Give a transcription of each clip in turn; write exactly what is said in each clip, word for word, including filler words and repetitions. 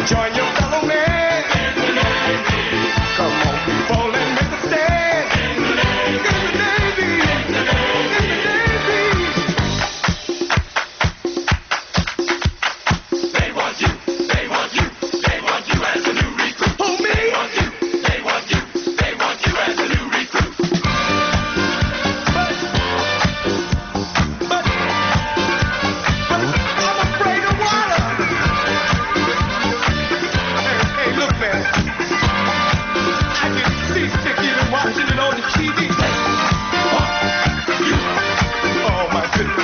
Join your fellow man. Come on, people, and make a stand. In the Navy, in the Navy. They want you, they want you, they want you as a new recruit. Who, me? They want you, they want you, they want you as a new recruit. But, but, but I'm afraid of water. Hey, hey, look, man. I get seasick even watching it on the T V. Oh, my goodness.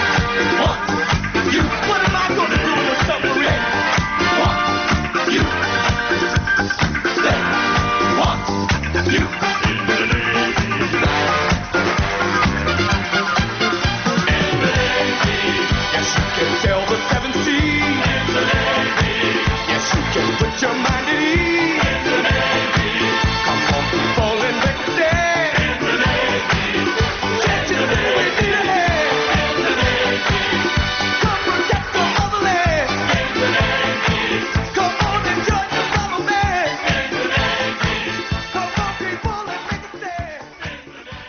You, what am I going to do in a submarine? You, they want you. In the Navy. In the Navy. Yes, you can sail the seven seas. In the Navy. Yes, you can put your mind at ease. In the Navy. Come on, people, and make a stand. In the Navy. Get to the Navy. We need a hand. In the Navy. Come protect the motherland. In the Navy. Come on and join the fellow man. In the Navy. Come on, people, and make a stand. In the Navy.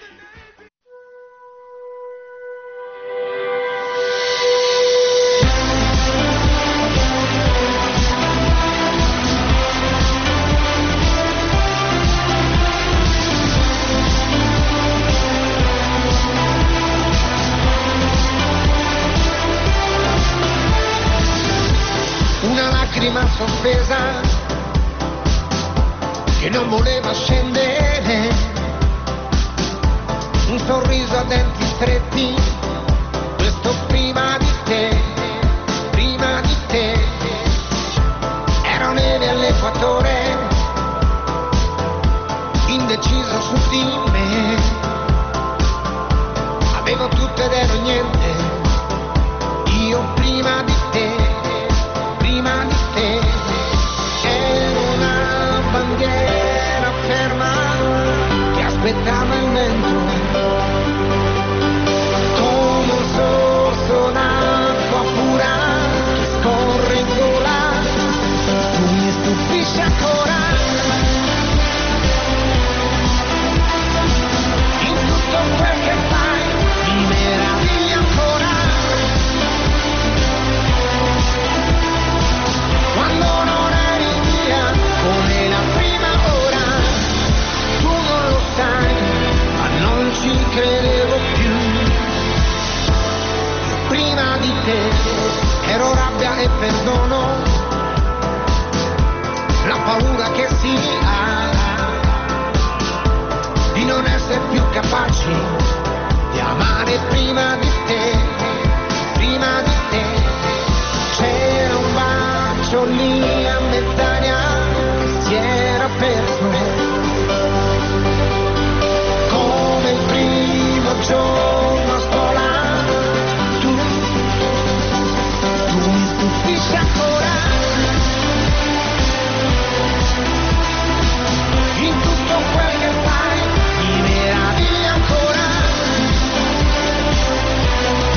Una lacrima sospesa che non voleva scendere, un sorriso a denti stretti, questo prima di te, prima di te, ero neve all'equatore, indeciso su di me, avevo tutto ed ero niente, io prima di te. Prima di te ero una bandiera ferma che aspettava il vento, come un sorso d'acqua pura che scorre in gola, tu mi stupisci ancora, in tutto quel che fai mi meravigli ancora. Quando non eri via, come la prima ora, tu non lo sai, ma non ci credevo più. Io prima di te ero rabbia e perdono, la paura che si ha di non essere più capaci di amare prima di te, prima di te. C'era un bacio lì a mezz'aria che si era perso, come il primo giorno a scuola, tu, tu mi stupisci ancora, in tutto quel che fai mi meravigli ancora.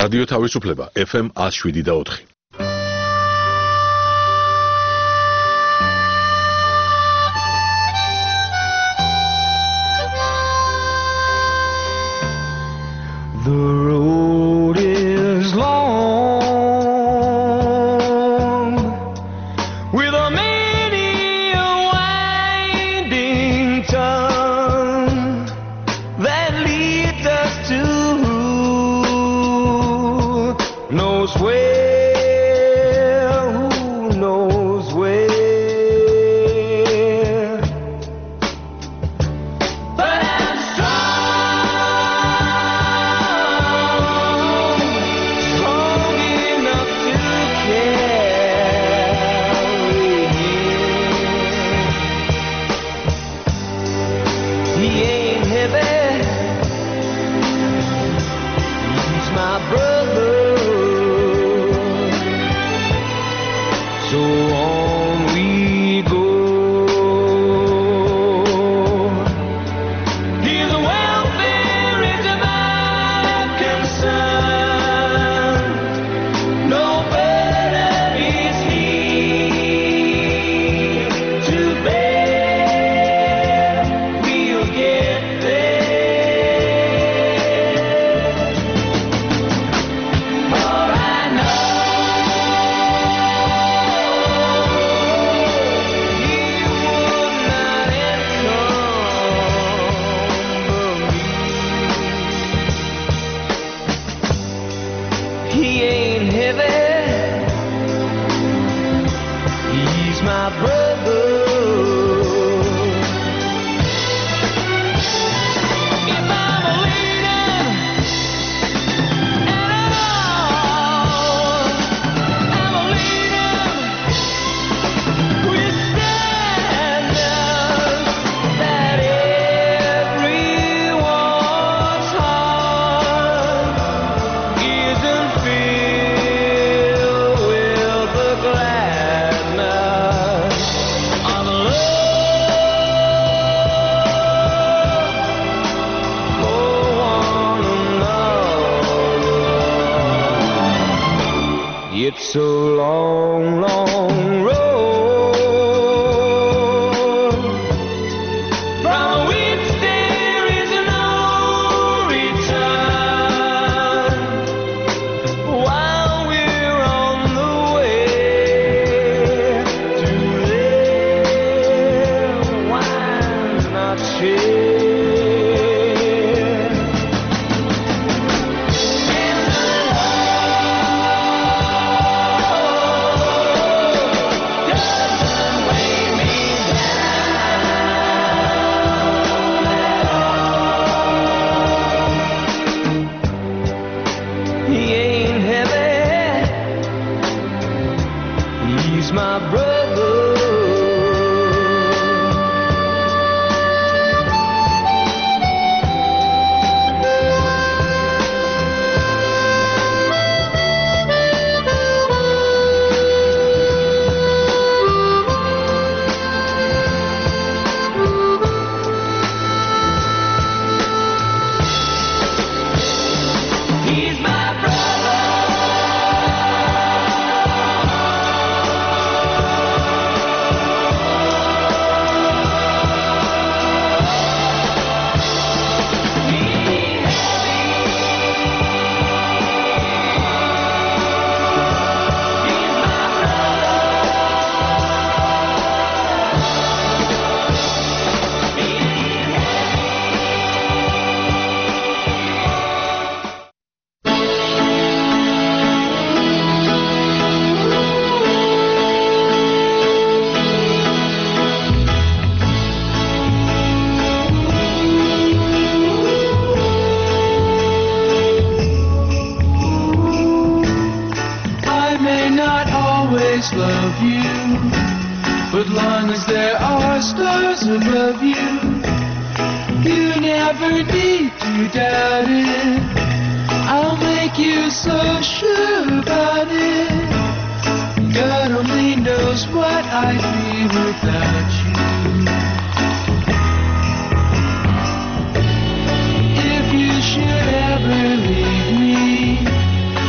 რადიო თავისუფლება ეფ ემ one oh seven და four. The road is long with a many a winding tongue that leads us to who knows where, who knows where. But I'm strong, strong enough to carry him. He ain't heavy, he's my brother. So on we go. His welfare is my concern. No burden is he to bear. We'll get there. For I know he would not encumber me. He ain't heavy, he's my brother. If I'm a leader at all, I'm a leader with standards that everyone's heart isn't filled with the gladness of love for one another. It's a long, long road from which there is no return. While we're on the way to there, why not share? And the love doesn't weigh me down at all. He ain't heavy, he's my brother. He's my brother. Love you, but long as there are stars above you, you never need to doubt it. I'll make you so sure about it. God only knows what I'd be without you. If you should ever leave me,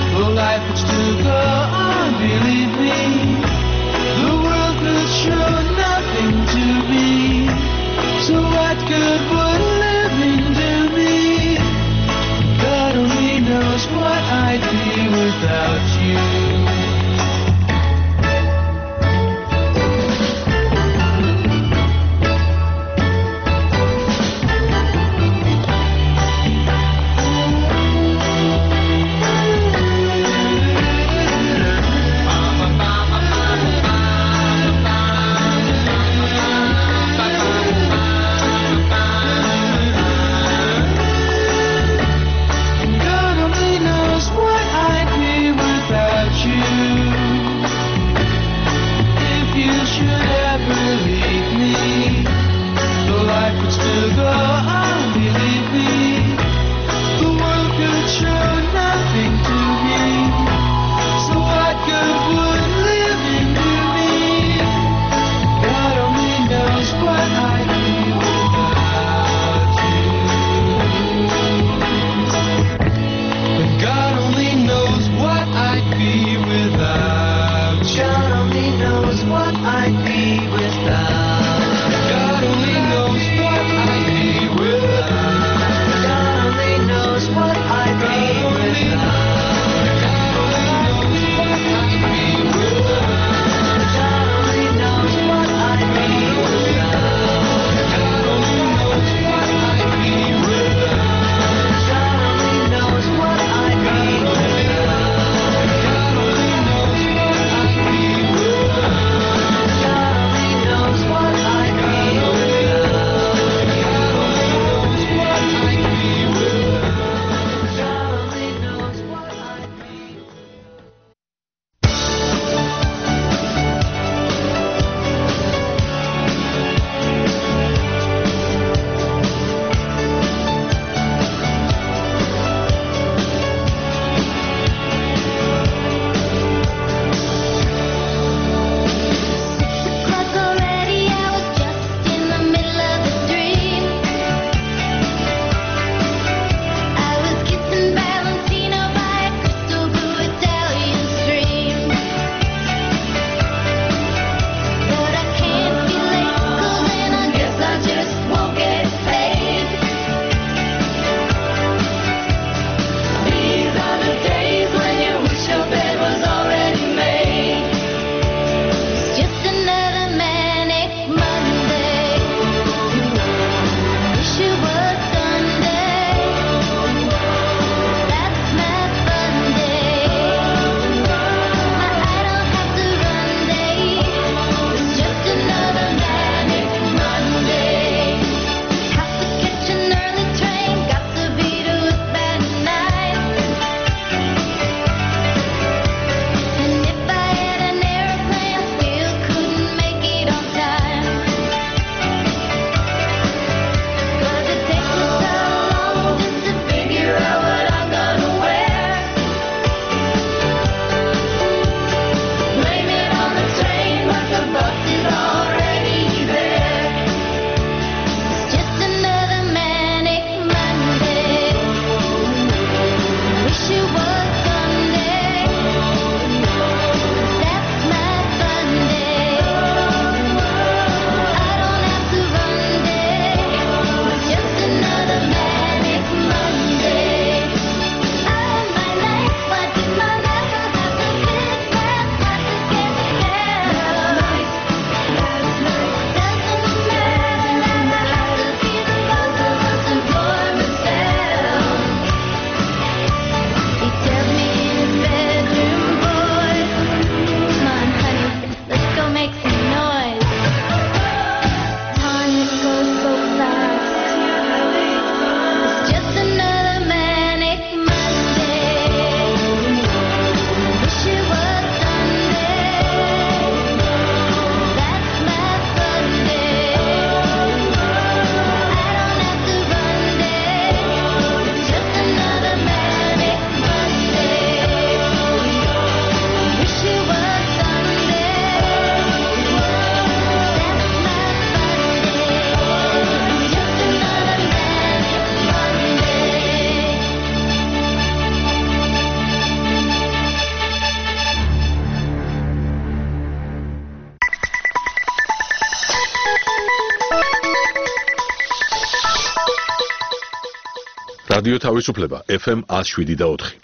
რადიო თავისუფლება ეფ ემ one oh seven და four.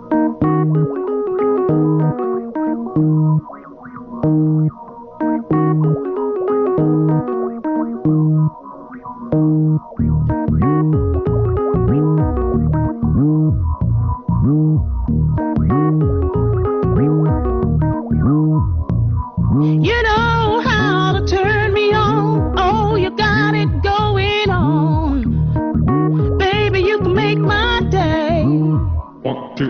You know how to turn me on. Oh, you got it going on. Baby, you can make my day. One, two.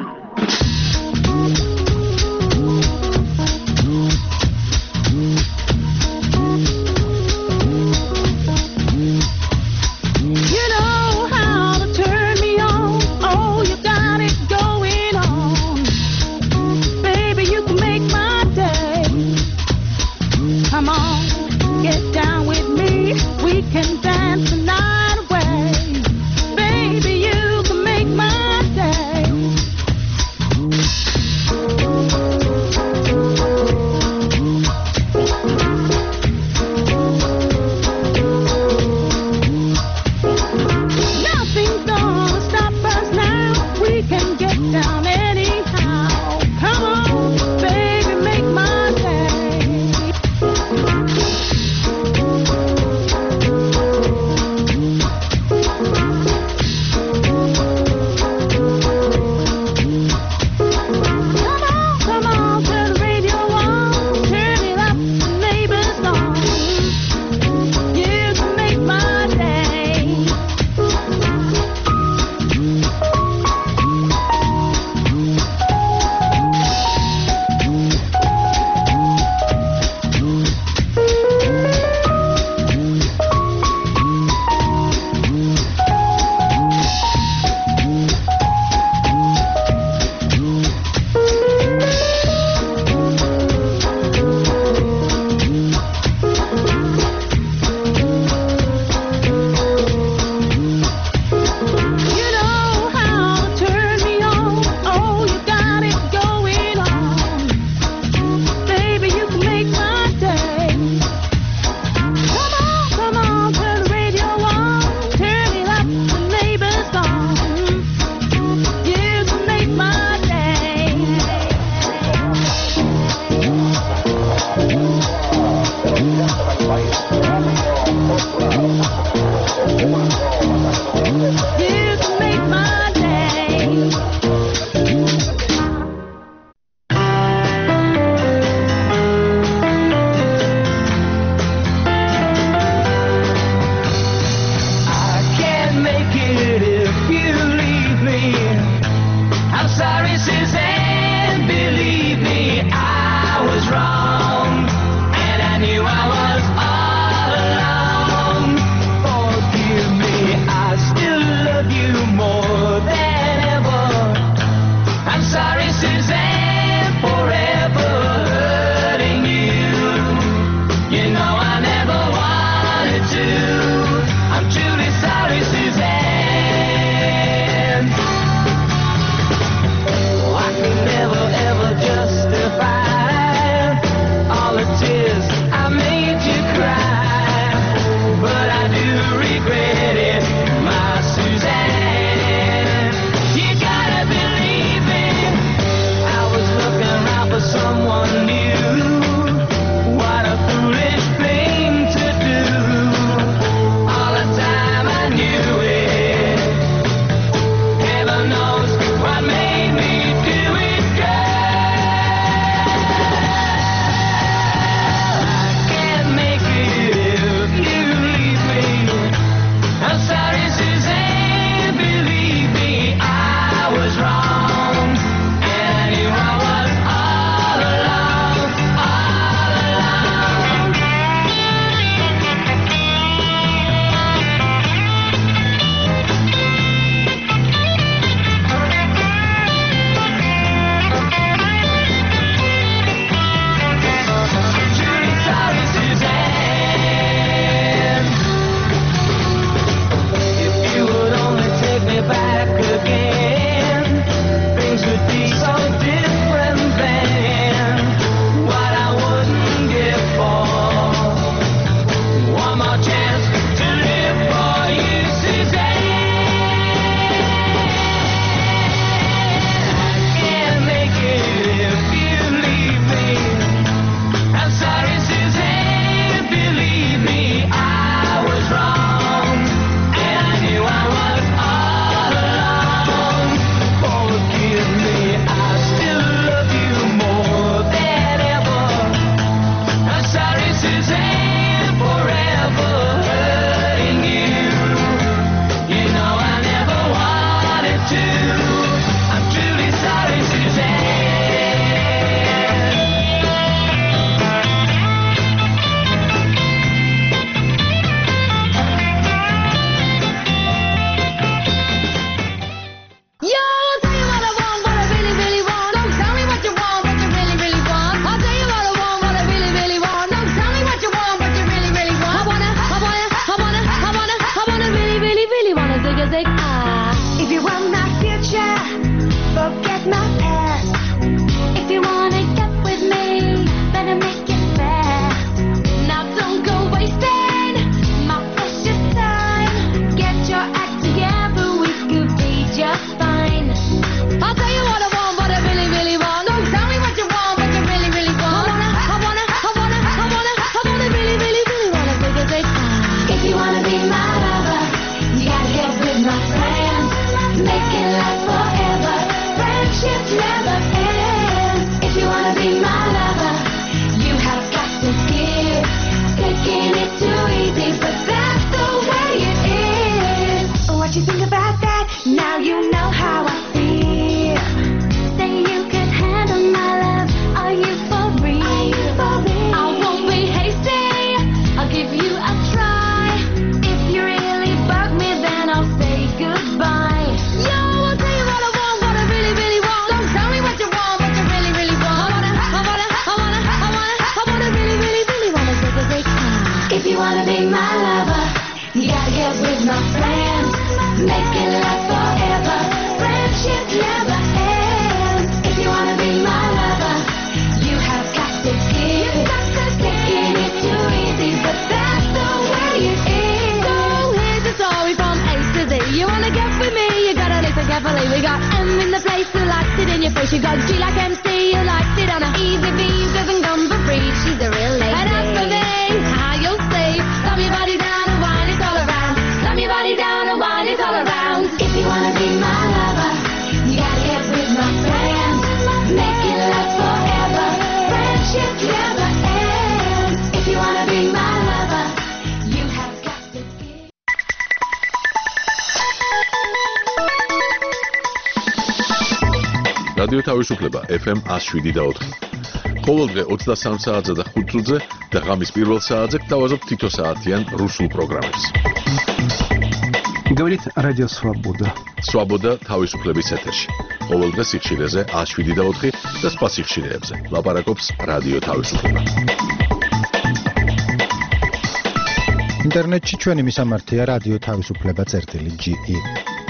right. Now you know how I feel. Say you could handle my love. Are you for real? Are you for real? I won't be hasty. I'll give you a try. If you really bug me, then I'll say goodbye. Yo, I'll tell you what I want, what I really, really want. Don't tell me what you want, what you really, really want. I wanna, I wanna, I wanna, I wanna, I wanna really, really, really wanna take a big time. If you wanna be my lover, you gotta get with my friends. Make it last forever. Friendship never ends. If you wanna be my lover, you have got to give. Taking it too easy, but that's the way it is. So here's the story from A to Z. You wanna get with me, you gotta listen carefully. We got M in the place who likes it in your face. You got G like M C, who likes it on a easy V, who doesn't come for free. She's a real lady. And as for me, how you'll see, slam your body down and wine it all around. Slam your body down and wine it all around. If you wanna be my lover, you gotta get with my friends. Make it last forever. Friendship never ends. If you wanna be my lover, you have got to give. რადიო თავისუფლება ეფ ემ one oh seven და four. ყოველდღე ოცდასამ საათზე და ხუთ წუთზე და ღამის პირველ საათზე გთავაზობთ თითო საათიან რუსულ პროგრამებს. Говорит Радио Свобода. Свобода თავისუფლების ეთერში. ყოველდღე სიხშირეზე one oh seven და four და სხვა სიხშირეებზე. ლაპარაკობს რადიო თავისუფლება. ინტერნეტში ჩვენი მისამართია რადიო თავისუფლება წერტილი ჯი ი.